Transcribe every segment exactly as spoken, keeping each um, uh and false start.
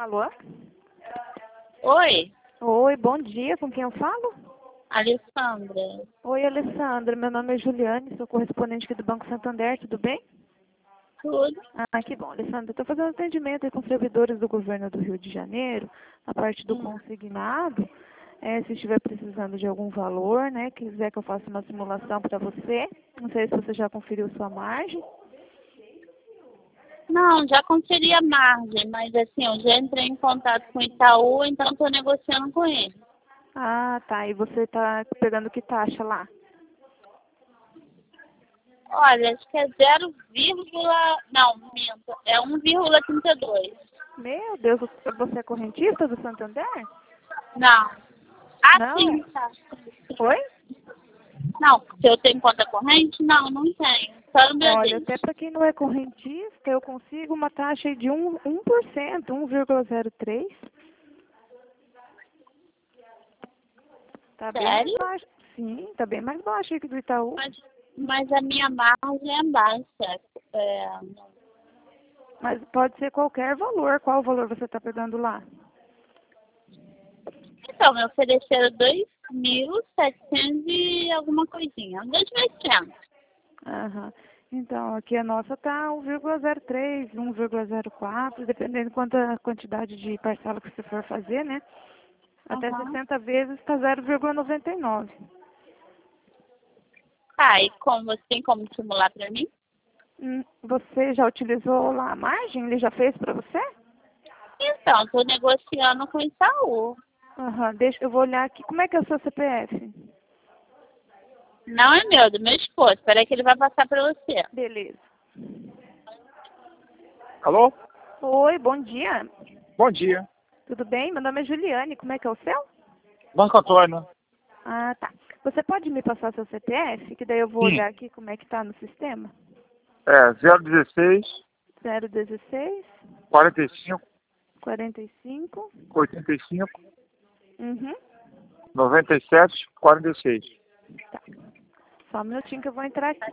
Alô? Oi, Oi, bom dia. Com quem eu falo? Alessandra. Oi, Alessandra. Meu nome é Juliane, sou correspondente aqui do Banco Santander. Tudo bem? Tudo? Ah, que bom, Alessandra. Estou fazendo atendimento aí com servidores do governo do Rio de Janeiro, na parte do Hum. consignado. É, se estiver precisando de algum valor, né, quiser que eu faça uma simulação para você. Não sei se você já conferiu sua margem. Não, já conferi a margem, mas assim, eu já entrei em contato com o Itaú, então estou negociando com ele. Ah, tá. E você está pegando que taxa lá? Olha, acho que é zero, não, minto, é um vírgula trinta e dois. Meu Deus, você é correntista do Santander? Não. Ah, Não, sim, é? tá. Oi? Não, se eu tenho conta corrente? Não, não tenho. Só no Olha, Bradesco. até para quem não é correntista, eu consigo uma taxa de um, um por cento, um vírgula zero três. Tá bem mais Sério? baixo. Sim, tá bem mais baixo que do Itaú. Mas, mas a minha margem é baixa. É, Mas pode ser qualquer valor. Qual valor você está pegando lá? então, me ofereceram dois mil e setecentos e alguma coisinha. dois mil e cem. Aham. Então, aqui a nossa tá um vírgula zero três, um vírgula zero quatro, dependendo quanta quantidade de parcela que você for fazer, né? Até Aham. sessenta vezes está zero vírgula noventa e nove. Ah, e como você tem como simular para mim? Hum, Você já utilizou lá a margem? Ele já fez para você? Então, estou negociando com o Itaú. Aham, deixa, eu vou olhar aqui. Como é que é o seu C P F? Não é meu, é do meu esposo. Espera aí que ele vai passar para você. Beleza. Alô? Oi, bom dia. Bom dia. Tudo bem? Meu nome é Juliane. Como é que é o seu? Banco Antônio. Ah, tá. Você pode me passar seu C P F? Que daí eu vou Sim. olhar aqui como é que tá no sistema. É zero dezesseis, zero dezesseis, quarenta e cinco, quarenta e cinco. oitenta e cinco, Uhum. noventa e sete, quarenta e seis. Tá. Só um minutinho que eu vou entrar aqui.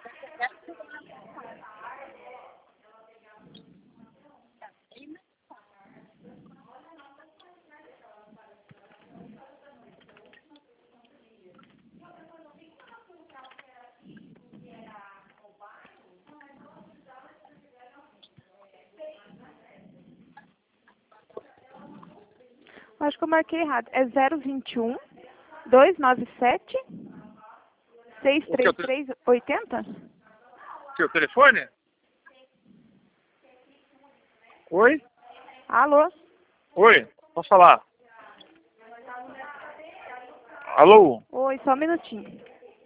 Acho que eu marquei errado. É zero vinte e um, duzentos e noventa e sete, seiscentos e trinta e três, oitenta? Seu telefone? Oi? Alô? Oi, posso falar? Alô? Oi, só um minutinho.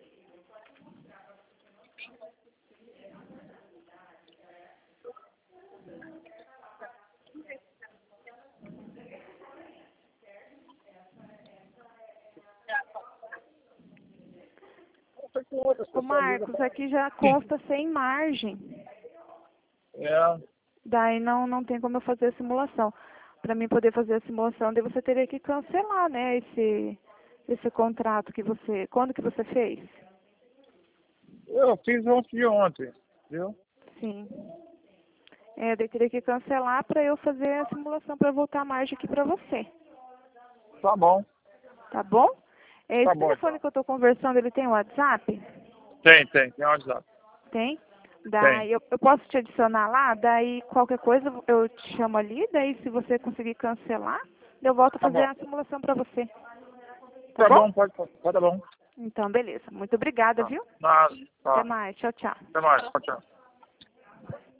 Ô Marcos, aqui já consta sem margem. É, Daí não, não tem como eu fazer a simulação. Para mim poder fazer a simulação, daí você teria que cancelar, né, esse, esse contrato que você... Quando que você fez? eu fiz ontem de ontem, viu? Sim. É, daí teria que cancelar para eu fazer a simulação para voltar a margem aqui para você. Tá bom. Tá bom? É, Tá esse bom, telefone então. que eu estou conversando, ele tem WhatsApp? Tem, tem, tem WhatsApp. Tem? Tem. Daí eu, eu posso te adicionar lá, daí qualquer coisa eu te chamo ali, daí se você conseguir cancelar, eu volto a Tá fazer bom. a simulação para você. Tá Tá bom? bom, pode, pode, tá bom. Então, beleza. Muito obrigada, Tá. viu? Nada, Até tá. mais. Tchau, tchau. Até mais, tchau, tchau.